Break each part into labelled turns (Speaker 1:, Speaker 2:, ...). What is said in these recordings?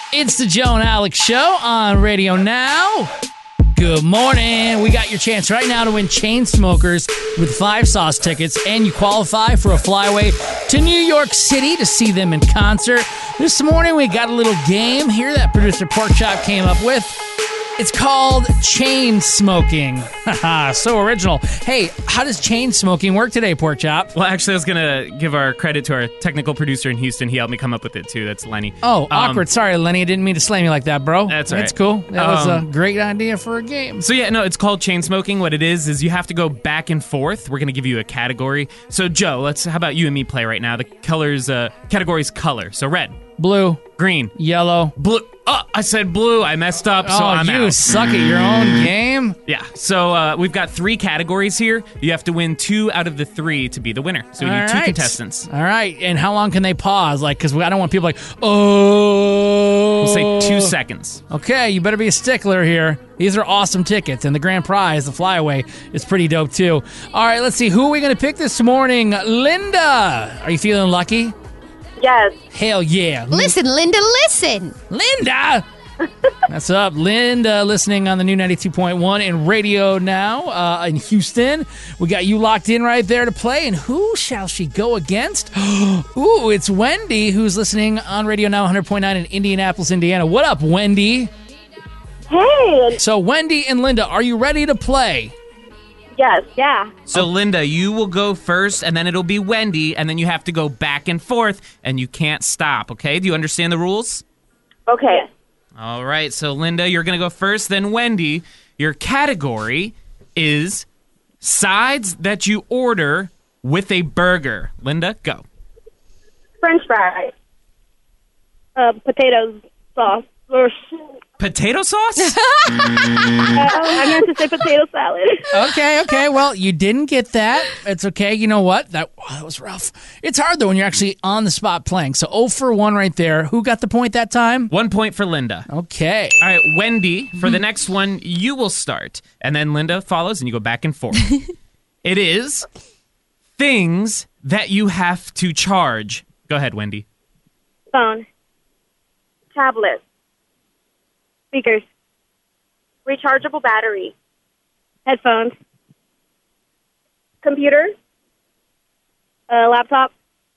Speaker 1: It's the Joe and Alex Show on Radio Now. Good morning. We got your chance right now to win Chainsmokers with 5 sauce tickets, and you qualify for a flyaway to New York City to see them in concert. This morning we got a little game here that producer Porkchop came up with. It's called chain smoking. Haha, so original. Hey, how does chain smoking work today, Porkchop?
Speaker 2: Well, actually, I was going to give our credit to our technical producer in Houston. He helped me come up with it, too. That's Lenny.
Speaker 1: Oh, awkward. Sorry, Lenny. I didn't mean to slam you like that, bro.
Speaker 2: That's all right.
Speaker 1: That's cool. That was a great idea for a game.
Speaker 2: So, yeah, no, it's called chain smoking. What it is you have to go back and forth. We're going to give you a category. So, Joe, how about you and me play right now? The category's color. So, red.
Speaker 1: Blue.
Speaker 2: Green.
Speaker 1: Yellow.
Speaker 2: Blue. Oh, I said blue. I messed up, so I'm out.
Speaker 1: You suck at your own game?
Speaker 2: Yeah. So we've got 3 categories here. You have to win 2 out of the 3 to be the winner. So we need 2 contestants.
Speaker 1: All right. And how long can they pause? Because I don't want people oh.
Speaker 2: We'll say 2 seconds.
Speaker 1: Okay. You better be a stickler here. These are awesome tickets. And the grand prize, the flyaway, is pretty dope, too. All right. Let's see. Who are we going to pick this morning? Linda. Are you feeling lucky?
Speaker 3: Yes.
Speaker 1: Hell yeah.
Speaker 4: Listen, Linda, listen.
Speaker 1: Linda! That's up. Linda listening on the new 92.1 and Radio Now in Houston. We got you locked in right there to play. And who shall she go against? Ooh, it's Wendy who's listening on Radio Now 100.9 in Indianapolis, Indiana. What up, Wendy?
Speaker 3: Hey.
Speaker 1: So, Wendy and Linda, are you ready to play?
Speaker 3: Yes. Yeah.
Speaker 2: So, Linda, you will go first, and then it'll be Wendy, and then you have to go back and forth, and you can't stop, okay? Do you understand the rules?
Speaker 3: Okay.
Speaker 2: All right, so, Linda, you're going to go first, then Wendy. Your category is sides that you order with a burger. Linda, go.
Speaker 3: French fries. Potatoes sauce.
Speaker 1: Potato sauce?
Speaker 3: I meant to say potato salad.
Speaker 1: Okay. Well, you didn't get that. It's okay. You know what? That was rough. It's hard, though, when you're actually on the spot playing. So 0 for 1 right there. Who got the point that time?
Speaker 2: 1 point for Linda.
Speaker 1: Okay.
Speaker 2: All right, Wendy, for the next one, you will start. And then Linda follows, and you go back and forth. It is things that you have to charge. Go ahead, Wendy.
Speaker 3: Phone. Tablet. Speakers. Rechargeable battery. Headphones. Computer. Laptop.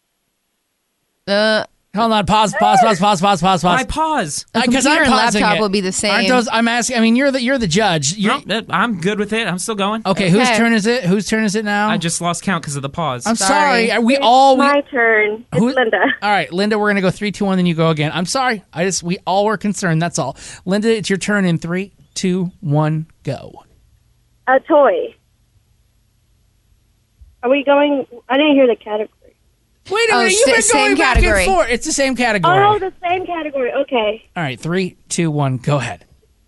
Speaker 1: Hold on. Pause.
Speaker 2: Why pause?
Speaker 1: Because
Speaker 4: Computer
Speaker 1: I'm
Speaker 4: and
Speaker 1: pausing
Speaker 4: laptop
Speaker 1: it.
Speaker 4: will be the same.
Speaker 1: Aren't those? I'm asking. I mean, you're the judge.
Speaker 2: I'm good with it. I'm still going.
Speaker 1: Okay. Whose turn is it? Whose turn is it now?
Speaker 2: I just lost count because of the pause.
Speaker 1: I'm sorry.
Speaker 3: My turn. It's Linda.
Speaker 1: All right, Linda. We're gonna go 3, 2, 1. Then you go again. I'm sorry. We all were concerned. That's all. Linda, it's your turn in 3, 2, 1, go.
Speaker 3: A toy. Are we going? I didn't hear the category.
Speaker 1: Wait a minute. You've been going back and forth. It's the same category.
Speaker 3: Oh, the same category. Okay.
Speaker 1: All right. 3, 2, 1. Go ahead.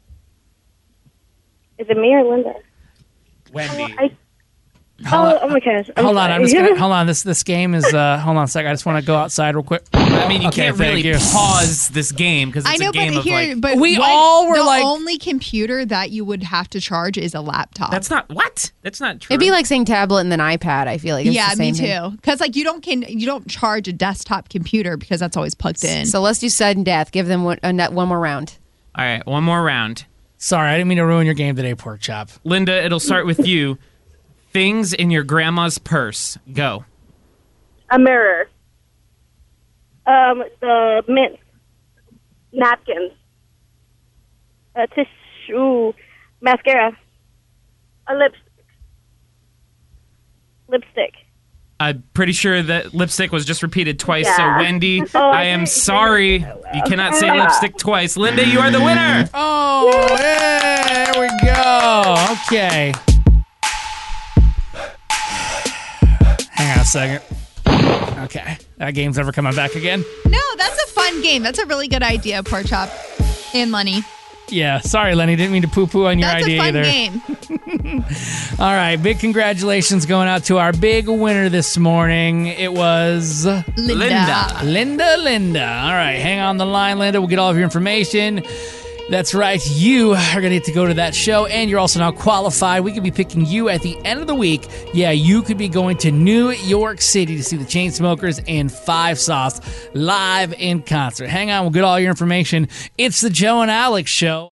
Speaker 3: Is it me or Linda?
Speaker 2: Wendy.
Speaker 3: Oh my gosh.
Speaker 1: Hold on. I'm just gonna hold on. This game is. Hold on a second. I just want to go outside real quick.
Speaker 2: I mean, you
Speaker 1: Okay,
Speaker 2: can't
Speaker 1: thank
Speaker 2: really
Speaker 1: you.
Speaker 2: pause this game because it's a game of like.
Speaker 4: But
Speaker 1: We all were
Speaker 4: the
Speaker 1: like-
Speaker 4: only computer that you would have to charge is a laptop.
Speaker 2: That's not what? That's not true.
Speaker 5: It'd be like saying tablet and then iPad. I feel like it's
Speaker 4: yeah,
Speaker 5: the same
Speaker 4: me
Speaker 5: thing.
Speaker 4: too. Because like you don't charge a desktop computer because that's always plugged in.
Speaker 5: So let's do sudden death. Give them one more round.
Speaker 2: All right, one more round.
Speaker 1: Sorry, I didn't mean to ruin your game today, Porkchop.
Speaker 2: Linda, it'll start with you. Things in your grandma's purse. Go.
Speaker 3: A mirror. The mint. Napkins. Tissue. Mascara. A lipstick.
Speaker 2: I'm pretty sure that lipstick was just repeated twice.
Speaker 3: Yeah.
Speaker 2: So, Wendy,
Speaker 3: Oh,
Speaker 2: I am sorry. You cannot say lipstick twice. Linda, you are the winner.
Speaker 1: Oh, yeah, there we go. Okay. Hang on a second. Okay. That game's never coming back again.
Speaker 4: No, that's a fun game. That's a really good idea, Porkchop and Lenny.
Speaker 1: Yeah, sorry, Lenny. Didn't mean to poo-poo on your
Speaker 4: That's
Speaker 1: idea
Speaker 4: a fun
Speaker 1: either.
Speaker 4: game.
Speaker 1: All right, big congratulations going out to our big winner this morning. It was
Speaker 4: Linda.
Speaker 1: Linda. All right, hang on the line, Linda. We'll get all of your information. That's right. You are going to get to go to that show, and you're also now qualified. We could be picking you at the end of the week. Yeah, you could be going to New York City to see the Chainsmokers and Five Sauce live in concert. Hang on, we'll get all your information. It's the Joe and Alex Show.